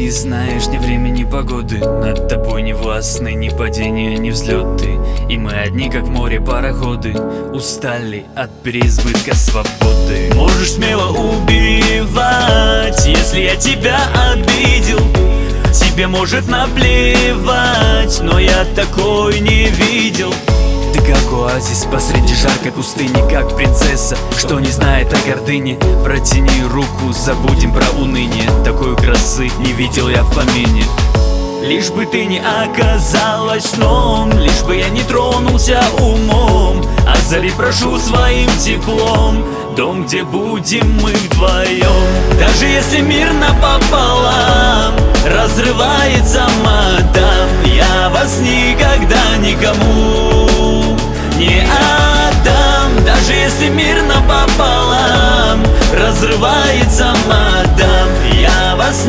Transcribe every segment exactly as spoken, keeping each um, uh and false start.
не знаешь ни времени, ни погоды. Над тобой не властны ни падения, ни взлеты. И мы одни, как в море пароходы, устали от переизбытка свободы. Можешь смело убивать, если я тебя обидел. Тебе может наплевать, но я такой не видел. Ты как оазис посреди жаркой пустыни, как принцесса, что не знает о гордыне. Протяни руку, забудем про уныние. Такой красы не видел я в помине. Лишь бы ты не оказалась сном, лишь бы я не тронулся умом. Озари, прошу, своим теплом дом, где будем мы вдвоем. Даже если мир напополам разрывается, мадам, я вас никогда никому не отдам. Даже если мир напополам разрывается, мадам, я вас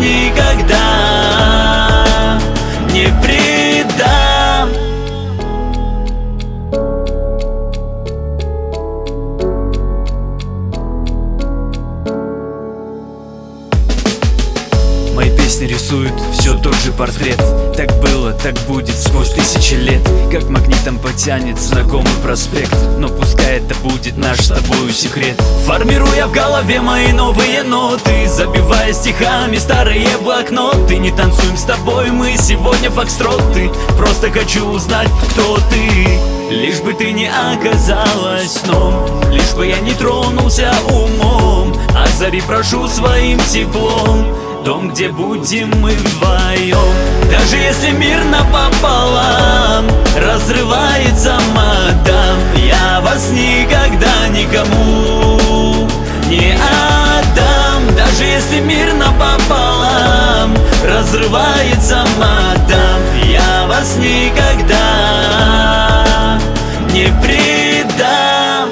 никогда не предам. Мои песни рисуют все тот же портрет. Так было, так будет сквозь тысячи лет. Как магнитом потянет знакомый проспект. Но пускай это будет наш с тобою секрет. Формируя в голове мои новые ноты, забивая стихами старые блокноты. Не танцуем с тобой мы сегодня фокстроты. Просто хочу узнать, кто ты. Лишь бы ты не оказалась сном, лишь бы я не тронулся умом. Озари, прошу, своим теплом дом, где будем мы вдвоем. Даже если мир напополам разрывается, мадам, я вас никогда никому не отдам. Даже если мир напополам разрывается, мадам, я вас никогда не предам.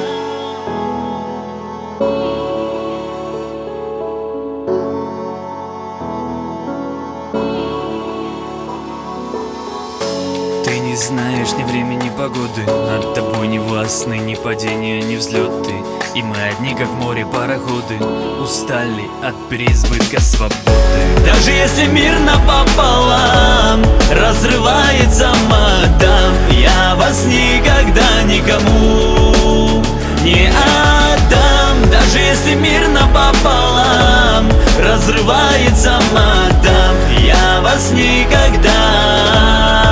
Ты не знаешь ни времени, ни погоды. Над тобой не властны ни падения, ни взлеты. И мы одни, как в море пароходы, устали от переизбытка свободы. Даже если мир напополам разрывается, мадам, я вас никогда никому не отдам. Даже если мир напополам разрывается, мадам, я вас никогда